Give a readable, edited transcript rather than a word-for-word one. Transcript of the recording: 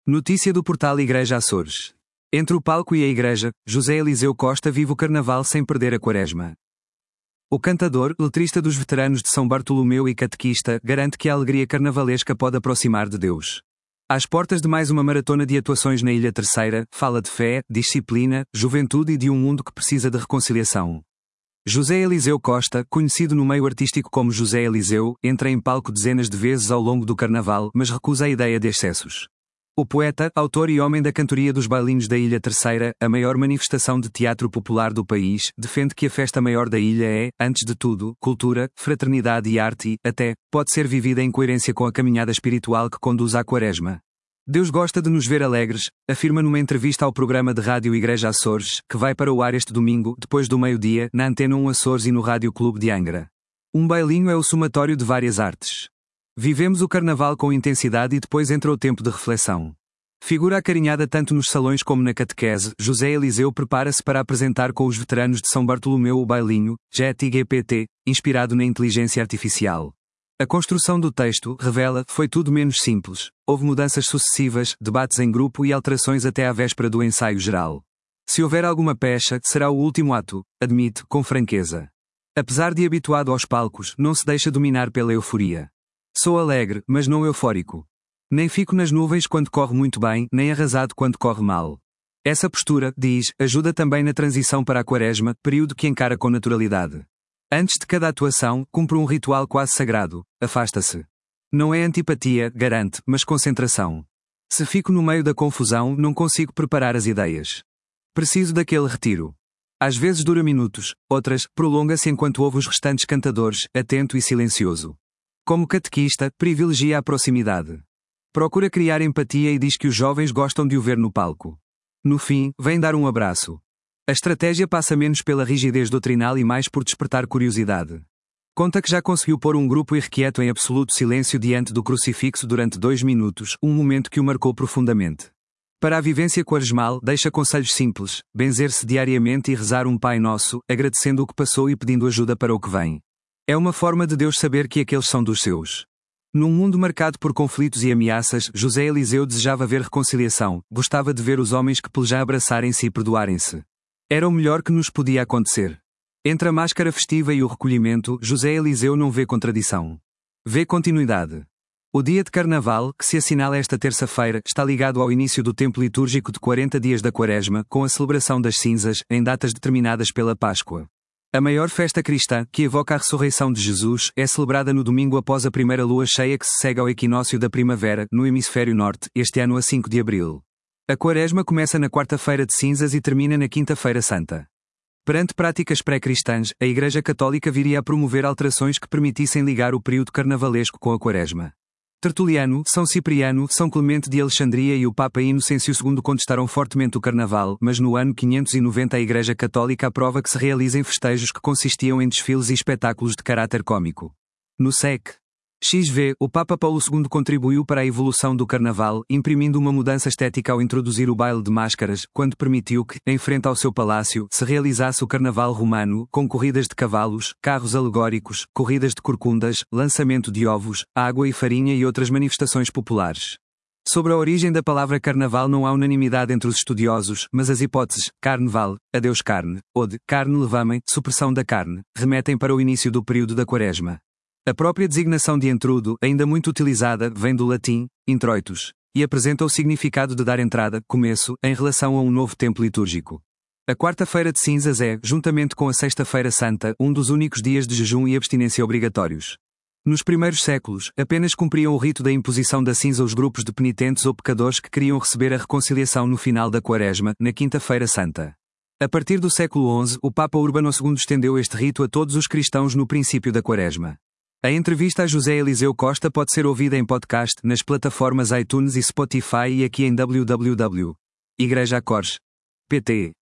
Notícia do portal Igreja Açores. Entre o palco e a igreja, José Eliseu Costa vive o carnaval sem perder a quaresma. O cantador, letrista dos veteranos de São Bartolomeu e catequista, garante que a alegria carnavalesca pode aproximar de Deus. Às portas de mais uma maratona de atuações na Ilha Terceira, fala de fé, disciplina, juventude e de um mundo que precisa de reconciliação. José Eliseu Costa, conhecido no meio artístico como José Eliseu, entra em palco dezenas de vezes ao longo do carnaval, mas recusa a ideia de excessos. O poeta, autor e homem da cantoria dos bailinhos da Ilha Terceira, a maior manifestação de teatro popular do país, defende que a festa maior da ilha é, antes de tudo, cultura, fraternidade e arte e, até, pode ser vivida em coerência com a caminhada espiritual que conduz à quaresma. Deus gosta de nos ver alegres, afirma numa entrevista ao programa de rádio Igreja Açores, que vai para o ar este domingo, depois do meio-dia, na Antena 1 Açores e no Rádio Clube de Angra. Um bailinho é o somatório de várias artes. Vivemos o carnaval com intensidade e depois entra o tempo de reflexão. Figura acarinhada tanto nos salões como na catequese, José Eliseu prepara-se para apresentar com os veteranos de São Bartolomeu o bailinho, JET-GPT, inspirado na inteligência artificial. A construção do texto, revela, foi tudo menos simples. Houve mudanças sucessivas, debates em grupo e alterações até à véspera do ensaio geral. Se houver alguma pecha, será o último ato, admite, com franqueza. Apesar de habituado aos palcos, não se deixa dominar pela euforia. Sou alegre, mas não eufórico. Nem fico nas nuvens quando corre muito bem, nem arrasado quando corre mal. Essa postura, diz, ajuda também na transição para a quaresma, período que encara com naturalidade. Antes de cada atuação, cumpre um ritual quase sagrado, afasta-se. Não é antipatia, garante, mas concentração. Se fico no meio da confusão, não consigo preparar as ideias. Preciso daquele retiro. Às vezes dura minutos, outras, prolonga-se enquanto ouve os restantes cantadores, atento e silencioso. Como catequista, privilegia a proximidade. Procura criar empatia e diz que os jovens gostam de o ver no palco. No fim, vem dar um abraço. A estratégia passa menos pela rigidez doutrinal e mais por despertar curiosidade. Conta que já conseguiu pôr um grupo irrequieto em absoluto silêncio diante do crucifixo durante 2 minutos, um momento que o marcou profundamente. Para a vivência quaresmal, deixa conselhos simples: benzer-se diariamente e rezar um Pai Nosso, agradecendo o que passou e pedindo ajuda para o que vem. É uma forma de Deus saber que aqueles são dos seus. Num mundo marcado por conflitos e ameaças, José Eliseu desejava ver reconciliação, gostava de ver os homens que pelejam abraçarem-se e perdoarem-se. Era o melhor que nos podia acontecer. Entre a máscara festiva e o recolhimento, José Eliseu não vê contradição. Vê continuidade. O dia de Carnaval, que se assinala esta terça-feira, está ligado ao início do tempo litúrgico de 40 dias da Quaresma, com a celebração das cinzas, em datas determinadas pela Páscoa. A maior festa cristã, que evoca a ressurreição de Jesus, é celebrada no domingo após a primeira lua cheia que se segue ao equinócio da primavera, no hemisfério norte, este ano a 5 de abril. A Quaresma começa na quarta-feira de cinzas e termina na quinta-feira santa. Perante práticas pré-cristãs, a Igreja Católica viria a promover alterações que permitissem ligar o período carnavalesco com a Quaresma. Tertuliano, São Cipriano, São Clemente de Alexandria e o Papa Inocêncio II contestaram fortemente o carnaval, mas no ano 590 a Igreja Católica aprova que se realizem festejos que consistiam em desfiles e espetáculos de caráter cômico. No século XV, o Papa Paulo II contribuiu para a evolução do carnaval, imprimindo uma mudança estética ao introduzir o baile de máscaras, quando permitiu que, em frente ao seu palácio, se realizasse o carnaval romano, com corridas de cavalos, carros alegóricos, corridas de corcundas, lançamento de ovos, água e farinha e outras manifestações populares. Sobre a origem da palavra carnaval não há unanimidade entre os estudiosos, mas as hipóteses carnaval, adeus carne, ou de carne levamem, supressão da carne, remetem para o início do período da quaresma. A própria designação de intrudo, ainda muito utilizada, vem do latim, introitus, e apresenta o significado de dar entrada, começo, em relação a um novo tempo litúrgico. A quarta-feira de cinzas é, juntamente com a sexta-feira santa, um dos únicos dias de jejum e abstinência obrigatórios. Nos primeiros séculos, apenas cumpriam o rito da imposição da cinza os grupos de penitentes ou pecadores que queriam receber a reconciliação no final da quaresma, na quinta-feira santa. A partir do século XI, o Papa Urbano II estendeu este rito a todos os cristãos no princípio da quaresma. A entrevista a José Eliseu Costa pode ser ouvida em podcast, nas plataformas iTunes e Spotify e aqui em www.igrejaacores.pt.